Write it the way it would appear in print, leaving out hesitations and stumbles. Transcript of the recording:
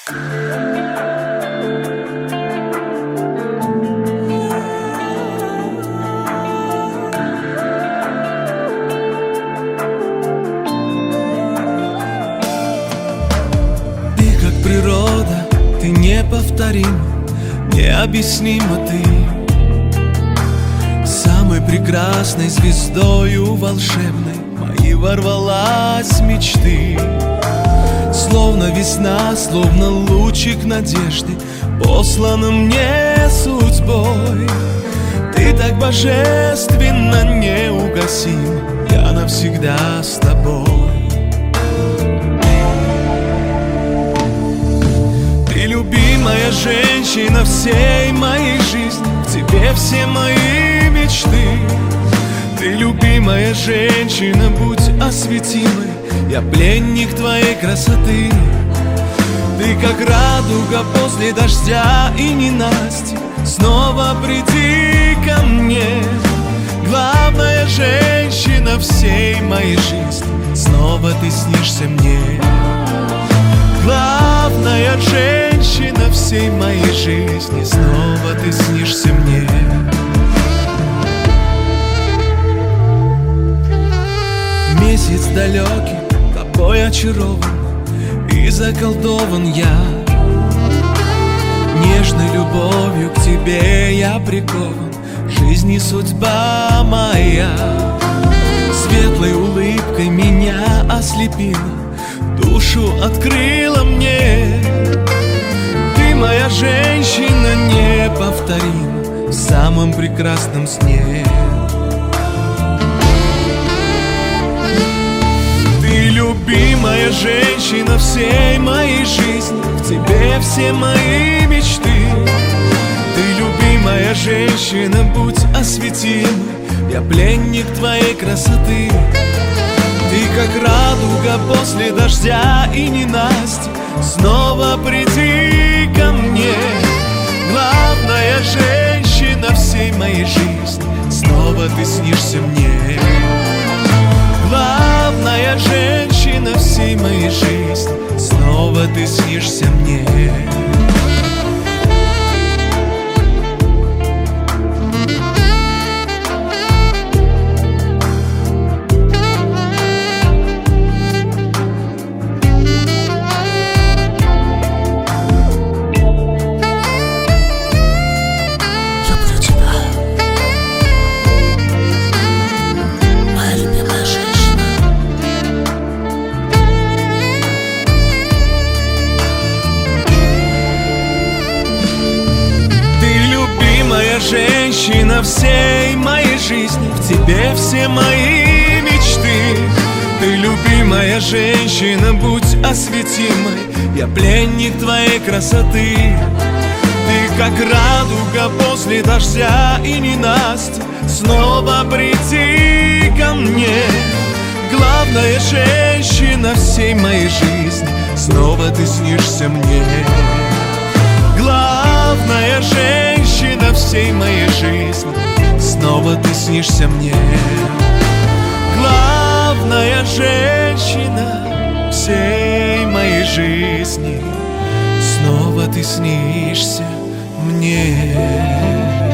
Природа, ты неповторима, необъяснима ты. Самой прекрасной звездою волшебной моей ворвалась мечты. Словно весна, словно лучик надежды, послана мне судьбой. Ты так божественно неугасима, я навсегда с тобой. Любимая женщина всей моей жизни, в тебе все мои мечты. Ты любимая женщина, будь осветимой, я пленник твоей красоты. Ты как радуга после дождя и ненасти, снова приди ко мне. Главная женщина всей моей жизни, снова ты снишься мне. Главная женщина всей моей жизни, снова ты снишься мне. Месяц далекий, тобой очарован и заколдован я. Нежной любовью к тебе я прикован, жизнь и судьба моя. Светлой улыбкой меня ослепила, душу открыла мне. Ты моя женщина неповторима в самом прекрасном сне. Ты любимая женщина всей моей жизни, в тебе все мои мечты. Ты любимая женщина, будь осветимой, я пленник твоей красоты. Ты как радуга после дождя и ненасти, снова приди ко мне. Главная женщина всей моей жизни, снова ты снишься мне. Главная женщина всей моей жизни, снова ты снишься мне. Женщина всей моей жизни, в тебе все мои мечты. Ты любимая женщина, будь осветимой, я пленник твоей красоты. Ты как радуга после дождя и ненасти, снова приди ко мне. Главная женщина всей моей жизни, снова ты снишься мне. Главная женщина всей моей жизни, снова ты снишься мне. Главная женщина всей моей жизни, снова ты снишься мне.